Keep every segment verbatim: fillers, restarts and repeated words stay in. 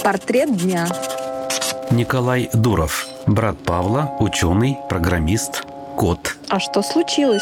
Портрет дня. Николай Дуров. Брат Павла, ученый, программист, кот. А что случилось?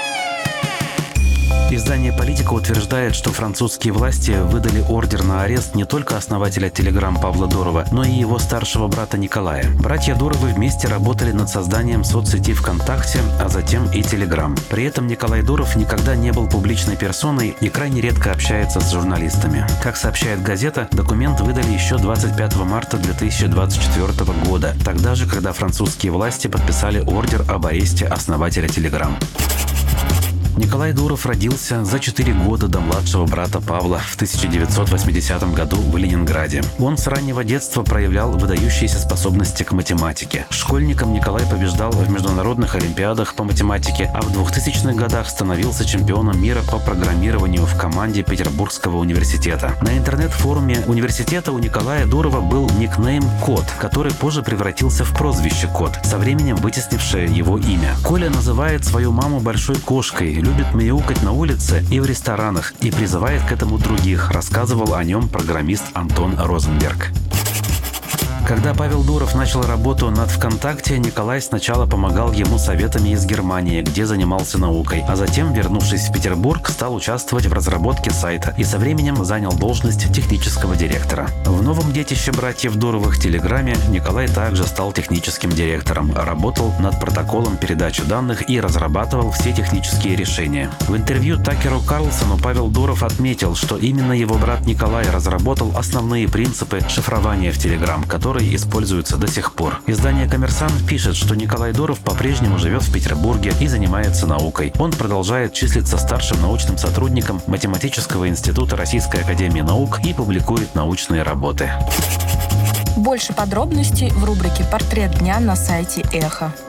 Издание «Политика» утверждает, что французские власти выдали ордер на арест не только основателя Telegram Павла Дурова, но и его старшего брата Николая. Братья Дуровы вместе работали над созданием соцсети ВКонтакте, а затем и Telegram. При этом Николай Дуров никогда не был публичной персоной и крайне редко общается с журналистами. Как сообщает газета, документ выдали еще двадцать пятого марта две тысячи двадцать четвёртого года, тогда же, когда французские власти подписали ордер об аресте основателя Telegram. Николай Дуров родился за четыре года до младшего брата Павла в тысяча девятьсот восьмидесятом году в Ленинграде. Он с раннего детства проявлял выдающиеся способности к математике. Школьником Николай побеждал в международных олимпиадах по математике, а в двухтысячных годах становился чемпионом мира по программированию в команде Петербургского университета. На интернет-форуме университета у Николая Дурова был никнейм «Кот», который позже превратился в прозвище «Кот», со временем вытеснившее его имя. Коля называет свою маму большой кошкой, любит мяукать на улице и в ресторанах и призывает к этому других, рассказывал о нем программист Антон Розенберг. Когда Павел Дуров начал работу над ВКонтакте, Николай сначала помогал ему советами из Германии, где занимался наукой, а затем, вернувшись в Петербург, стал участвовать в разработке сайта и со временем занял должность технического директора. В новом детище братьев Дуровых Телеграме Николай также стал техническим директором, работал над протоколом передачи данных и разрабатывал все технические решения. В интервью Такеру Карлсону Павел Дуров отметил, что именно его брат Николай разработал основные принципы шифрования в Telegram, которые используются до сих пор. Издание «Коммерсант» пишет, что Николай Дуров по-прежнему живет в Петербурге и занимается наукой. Он продолжает числиться старшим научным сотрудником Математического института Российской академии наук и публикует научные работы. Больше подробностей в рубрике «Портрет дня» на сайте Эхо.